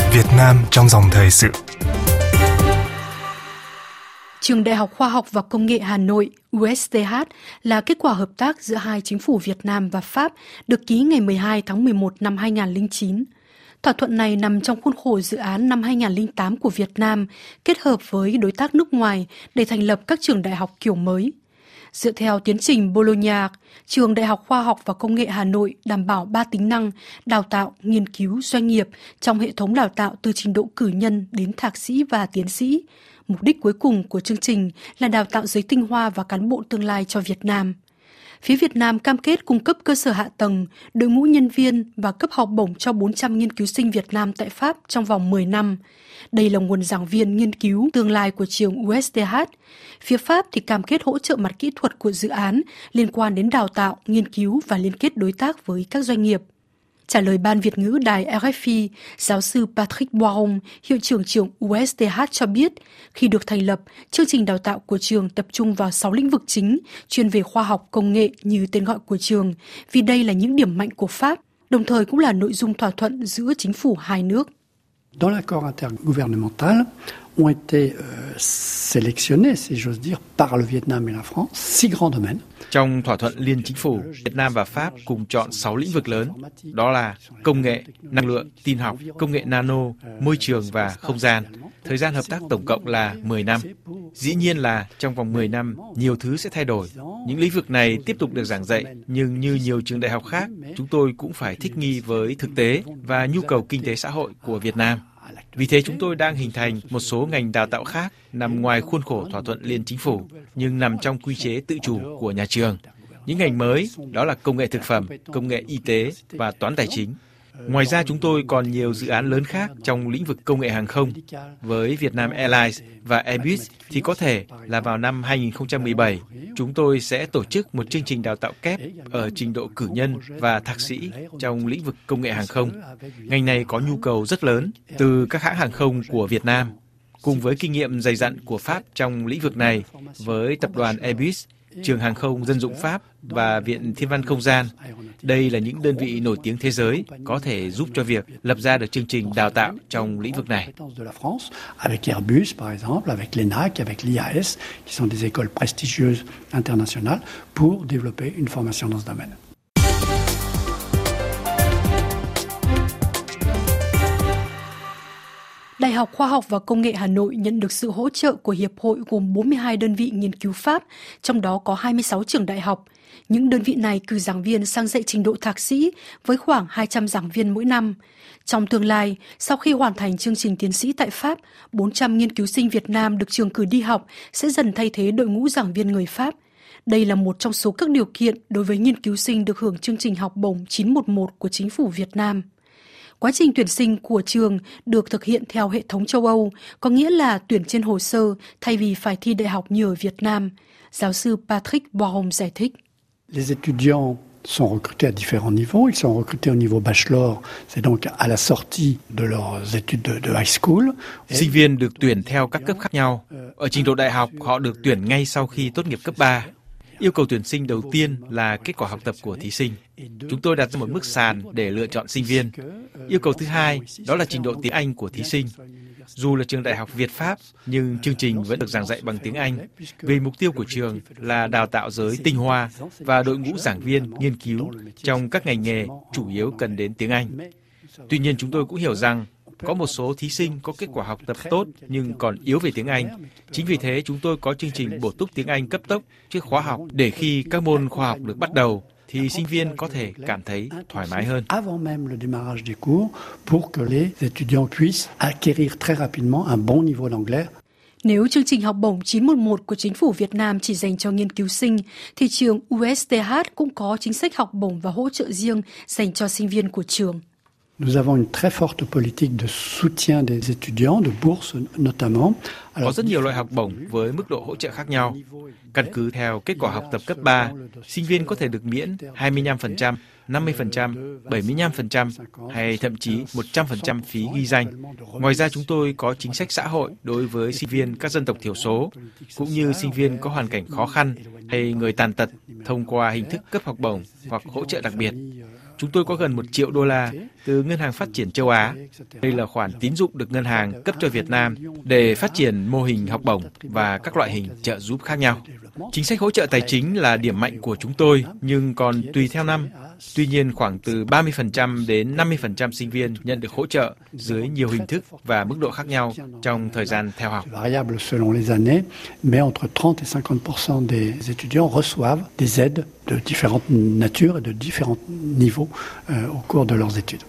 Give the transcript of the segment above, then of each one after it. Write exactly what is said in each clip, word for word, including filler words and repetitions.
Việt Nam trong dòng thời sự. Trường Đại học Khoa học và Công nghệ Hà Nội U S T H là kết quả hợp tác giữa hai chính phủ Việt Nam và Pháp được ký ngày mười hai tháng mười một năm hai nghìn không trăm lẻ chín. Thỏa thuận này nằm trong khuôn khổ dự án năm hai nghìn không trăm lẻ tám của Việt Nam kết hợp với đối tác nước ngoài để thành lập các trường đại học kiểu mới. Dựa theo tiến trình Bologna, Trường Đại học Khoa học và Công nghệ Hà Nội đảm bảo ba tính năng đào tạo, nghiên cứu, doanh nghiệp trong hệ thống đào tạo từ trình độ cử nhân đến thạc sĩ và tiến sĩ. Mục đích cuối cùng của chương trình là đào tạo giới tinh hoa và cán bộ tương lai cho Việt Nam. Phía Việt Nam cam kết cung cấp cơ sở hạ tầng, đội ngũ nhân viên và cấp học bổng cho bốn trăm nghiên cứu sinh Việt Nam tại Pháp trong vòng mười năm. Đây là nguồn giảng viên nghiên cứu tương lai của trường U S T H. Phía Pháp thì cam kết hỗ trợ mặt kỹ thuật của dự án liên quan đến đào tạo, nghiên cứu và liên kết đối tác với các doanh nghiệp. Trả lời Ban Việt ngữ đài R F I, giáo sư Patrick Boiron, hiệu trưởng trường U S T H cho biết, khi được thành lập, chương trình đào tạo của trường tập trung vào sáu lĩnh vực chính, chuyên về khoa học, công nghệ như tên gọi của trường, vì đây là những điểm mạnh của Pháp, đồng thời cũng là nội dung thỏa thuận giữa chính phủ hai nước. Dans l'accord intergouvernemental ont été euh, sélectionnés, si j'ose dire, par le Vietnam et la France, six grands domaines. Trong thỏa thuận liên chính phủ, Việt Nam và Pháp cùng chọn sáu lĩnh vực lớn, đó là công nghệ, năng lượng, tin học, công nghệ nano, môi trường và không gian. Thời gian hợp tác tổng cộng là mười năm. Dĩ nhiên là trong vòng mười năm, nhiều thứ sẽ thay đổi. Những lĩnh vực này tiếp tục được giảng dạy, nhưng như nhiều trường đại học khác, chúng tôi cũng phải thích nghi với thực tế và nhu cầu kinh tế xã hội của Việt Nam. Vì thế chúng tôi đang hình thành một số ngành đào tạo khác nằm ngoài khuôn khổ thỏa thuận liên chính phủ, nhưng nằm trong quy chế tự chủ của nhà trường. Những ngành mới đó là công nghệ thực phẩm, công nghệ y tế và toán tài chính. Ngoài ra chúng tôi còn nhiều dự án lớn khác trong lĩnh vực công nghệ hàng không. Với Vietnam Airlines và Airbus thì có thể là vào năm hai nghìn không trăm mười bảy, chúng tôi sẽ tổ chức một chương trình đào tạo kép ở trình độ cử nhân và thạc sĩ trong lĩnh vực công nghệ hàng không. Ngành này có nhu cầu rất lớn từ các hãng hàng không của Việt Nam. Cùng với kinh nghiệm dày dặn của Pháp trong lĩnh vực này, với tập đoàn Airbus, Trường Hàng không Dân dụng Pháp và Viện Thiên văn Không gian. Đây là những đơn vị nổi tiếng thế giới có thể giúp cho việc lập ra được chương trình đào tạo trong lĩnh vực này. Avec Airbus, par exemple, avec l'E N A C, avec l'I A S, qui sont des écoles prestigieuses internationales pour développer une formation dans ce domaine. Đại học Khoa học và Công nghệ Hà Nội nhận được sự hỗ trợ của Hiệp hội gồm bốn mươi hai đơn vị nghiên cứu Pháp, trong đó có hai mươi sáu trường đại học. Những đơn vị này cử giảng viên sang dạy trình độ thạc sĩ với khoảng hai trăm giảng viên mỗi năm. Trong tương lai, sau khi hoàn thành chương trình tiến sĩ tại Pháp, bốn trăm nghiên cứu sinh Việt Nam được trường cử đi học sẽ dần thay thế đội ngũ giảng viên người Pháp. Đây là một trong số các điều kiện đối với nghiên cứu sinh được hưởng chương trình học bổng chín một một của chính phủ Việt Nam. Quá trình tuyển sinh của trường được thực hiện theo hệ thống châu Âu, có nghĩa là tuyển trên hồ sơ thay vì phải thi đại học như ở Việt Nam. Giáo sư Patrick Boiron giải thích. Les étudiants sont recrutés à différents niveaux. Ils sont recrutés au niveau bachelor, c'est donc à la sortie de leurs études de, de high school. Sinh viên được tuyển theo các cấp khác nhau. Ở trình độ đại học, họ được tuyển ngay sau khi tốt nghiệp cấp ba. Yêu cầu tuyển sinh đầu tiên là kết quả học tập của thí sinh. Chúng tôi đặt ra một mức sàn để lựa chọn sinh viên. Yêu cầu thứ hai, đó là trình độ tiếng Anh của thí sinh. Dù là trường đại học Việt Pháp, nhưng chương trình vẫn được giảng dạy bằng tiếng Anh, vì mục tiêu của trường là đào tạo giới tinh hoa và đội ngũ giảng viên nghiên cứu trong các ngành nghề chủ yếu cần đến tiếng Anh. Tuy nhiên chúng tôi cũng hiểu rằng có một số thí sinh có kết quả học tập tốt nhưng còn yếu về tiếng Anh. Chính vì thế chúng tôi có chương trình bổ túc tiếng Anh cấp tốc trước khóa học để khi các môn khoa học được bắt đầu thì sinh viên có thể cảm thấy thoải mái hơn. Avant même le démarrage des cours pour que les étudiants puissent acquérir très rapidement un bon niveau d'anglais. Nếu chương trình học bổng chín một một của chính phủ Việt Nam chỉ dành cho nghiên cứu sinh, thì trường U S T H cũng có chính sách học bổng và hỗ trợ riêng dành cho sinh viên của trường. Nous avons une très forte politique de soutien des étudiants, de bourse notamment. Có rất nhiều loại học bổng với mức độ hỗ trợ khác nhau. Căn cứ theo kết quả học tập cấp ba, sinh viên có thể được miễn hai mươi lăm phần trăm, năm mươi phần trăm, bảy mươi lăm phần trăm hay thậm chí một trăm phần trăm phí ghi danh. Ngoài ra chúng tôi có chính sách xã hội đối với sinh viên các dân tộc thiểu số, cũng như sinh viên có hoàn cảnh khó khăn hay người tàn tật thông qua hình thức cấp học bổng hoặc hỗ trợ đặc biệt. Chúng tôi có gần một triệu đô la từ Ngân hàng Phát triển châu Á. Đây là khoản tín dụng được ngân hàng cấp cho Việt Nam để phát triển mô hình học bổng và các loại hình trợ giúp khác nhau. Chính sách hỗ trợ tài chính là điểm mạnh của chúng tôi, nhưng còn tùy theo năm. Tuy nhiên, khoảng từ ba mươi phần trăm đến năm mươi phần trăm sinh viên nhận được hỗ trợ dưới nhiều hình thức và mức độ khác nhau trong thời gian theo học. Variable selon les années, mais entre trente et cinquante pour cent des étudiants reçoivent des aides de différentes natures et de différents niveaux euh, au cours de leurs études.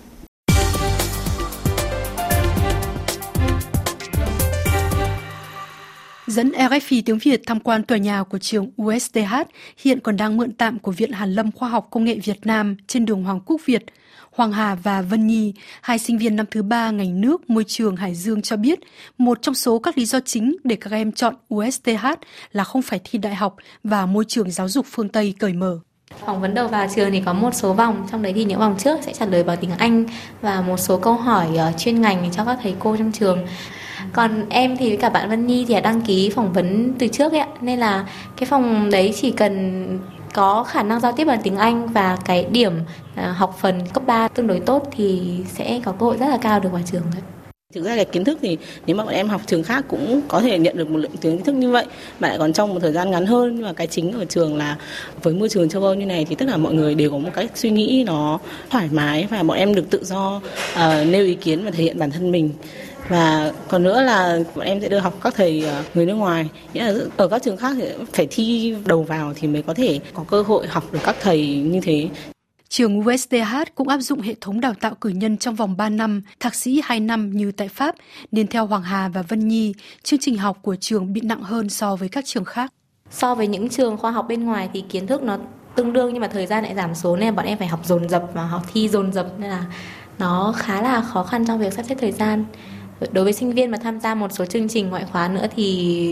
Dẫn rờ ép i tiếng Việt tham quan tòa nhà của trường u ét tê hát hiện còn đang mượn tạm của Viện Hàn lâm Khoa học Công nghệ Việt Nam trên đường Hoàng Quốc Việt. Hoàng Hà và Vân Nhi, hai sinh viên năm thứ ba ngành nước môi trường Hải Dương cho biết, một trong số các lý do chính để các em chọn u ét tê hát là không phải thi đại học và môi trường giáo dục phương Tây cởi mở. Phỏng vấn đầu vào trường thì có một số vòng, trong đấy thì những vòng trước sẽ trả lời bằng tiếng Anh và một số câu hỏi chuyên ngành cho các thầy cô trong trường. Còn em thì với cả bạn Vân Nhi thì đã đăng ký phỏng vấn từ trước ấy ạ, nên là cái phòng đấy chỉ cần có khả năng giao tiếp bằng tiếng Anh và cái điểm học phần cấp ba tương đối tốt thì sẽ có cơ hội rất là cao được vào trường đấy. Thực ra cái kiến thức thì nếu mà bọn em học trường khác cũng có thể nhận được một lượng kiến thức như vậy mà lại còn trong một thời gian ngắn hơn, nhưng mà cái chính ở trường là với môi trường châu Âu như này thì tất cả mọi người đều có một cách suy nghĩ nó thoải mái và bọn em được tự do uh, nêu ý kiến và thể hiện bản thân mình. Và còn nữa là bọn em sẽ được học các thầy người nước ngoài, nghĩa là ở các trường khác thì phải thi đầu vào thì mới có thể có cơ hội học được các thầy như thế. Trường u ét tê hát cũng áp dụng hệ thống đào tạo cử nhân trong vòng ba năm, thạc sĩ hai năm như tại Pháp, nên theo Hoàng Hà và Vân Nhi, chương trình học của trường bị nặng hơn so với các trường khác. So với những trường khoa học bên ngoài thì kiến thức nó tương đương nhưng mà thời gian lại giảm số nên bọn em phải học dồn dập và học thi dồn dập nên là nó khá là khó khăn trong việc sắp xếp thời gian. Đối với sinh viên mà tham gia một số chương trình ngoại khóa nữa thì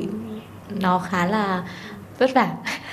nó khá là vất vả.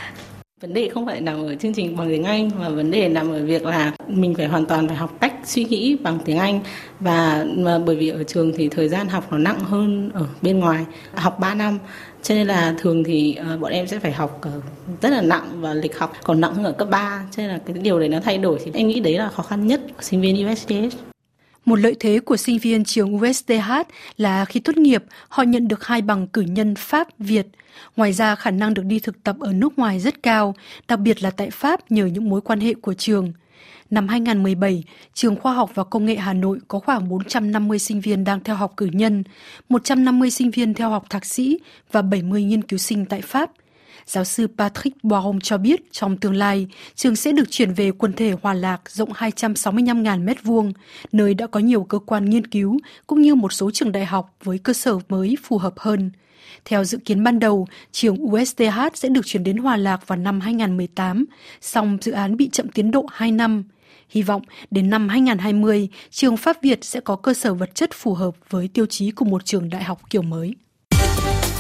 Vấn đề không phải nằm ở chương trình bằng tiếng Anh mà vấn đề nằm ở việc là mình phải hoàn toàn phải học cách suy nghĩ bằng tiếng Anh và mà bởi vì ở trường thì thời gian học nó nặng hơn ở bên ngoài, học ba năm cho nên là thường thì uh, bọn em sẽ phải học uh, rất là nặng và lịch học còn nặng hơn ở cấp ba, cho nên là cái điều đấy nó thay đổi thì em nghĩ đấy là khó khăn nhất của sinh viên u ét tê hát. Một lợi thế của sinh viên trường u ét tê hát là khi tốt nghiệp, họ nhận được hai bằng cử nhân Pháp, Việt. Ngoài ra, khả năng được đi thực tập ở nước ngoài rất cao, đặc biệt là tại Pháp nhờ những mối quan hệ của trường. Năm hai không một bảy, Trường Khoa học và Công nghệ Hà Nội có khoảng bốn trăm năm mươi sinh viên đang theo học cử nhân, một trăm năm mươi sinh viên theo học thạc sĩ và bảy mươi nghiên cứu sinh tại Pháp. Giáo sư Patrick Boiron cho biết trong tương lai, trường sẽ được chuyển về quần thể Hòa Lạc rộng hai trăm sáu mươi lăm nghìn mét vuông, nơi đã có nhiều cơ quan nghiên cứu cũng như một số trường đại học với cơ sở mới phù hợp hơn. Theo dự kiến ban đầu, trường u ét tê hát sẽ được chuyển đến Hòa Lạc vào năm hai không một tám, song dự án bị chậm tiến độ hai năm. Hy vọng đến năm hai không hai không, trường Pháp Việt sẽ có cơ sở vật chất phù hợp với tiêu chí của một trường đại học kiểu mới.